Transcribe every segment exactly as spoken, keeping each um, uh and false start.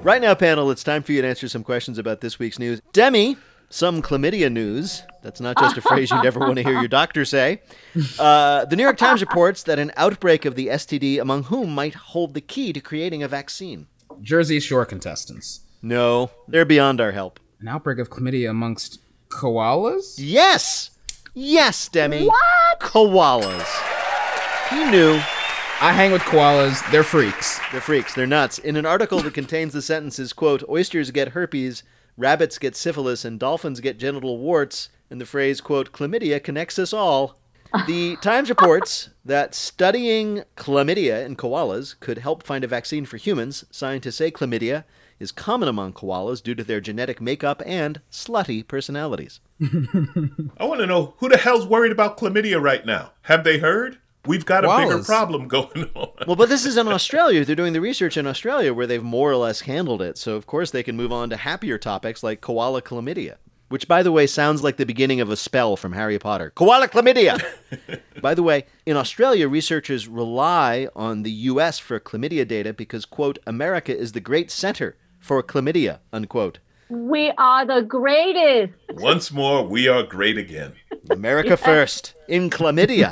Right now, panel, it's time for you to answer some questions about this week's news. Demi, some chlamydia news. That's not just a phrase you'd ever want to hear your doctor say. Uh, the New York Times reports that an outbreak of the S T D among whom might hold the key to creating a vaccine. Jersey Shore contestants. No, they're beyond our help. An outbreak of chlamydia amongst koalas? Yes! Yes, Demi. What? Koalas. He knew. I hang with koalas. They're freaks. They're freaks. They're nuts. In an article that contains the sentences, quote, oysters get herpes, rabbits get syphilis, and dolphins get genital warts, and the phrase, quote, chlamydia connects us all. The Times reports that studying chlamydia in koalas could help find a vaccine for humans. Scientists say chlamydia is common among koalas due to their genetic makeup and slutty personalities. I want to know, who the hell's worried about chlamydia right now? Have they heard? We've got a Koalas. bigger problem going on. Well, but this is in Australia. They're doing the research in Australia where they've more or less handled it. So, of course, they can move on to happier topics like koala chlamydia, which, by the way, sounds like the beginning of a spell from Harry Potter. Koala chlamydia! By the way, in Australia, researchers rely on the U S for chlamydia data because, quote, America is the great center for chlamydia, unquote. We are the greatest. Once more, we are great again. America first in chlamydia.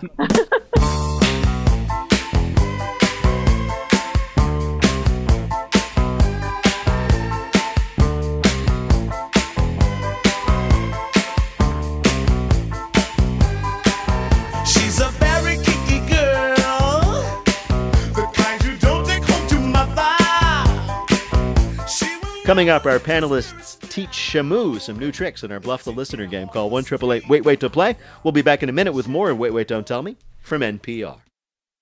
She's a very kinky girl, the kind you don't take home to mother. She will Coming up, our panelists teach Shamu some new tricks in our Bluff the Listener game. Call one eight eight eight wait wait to play. We'll be back in a minute with more of Wait Wait Don't Tell Me from N P R.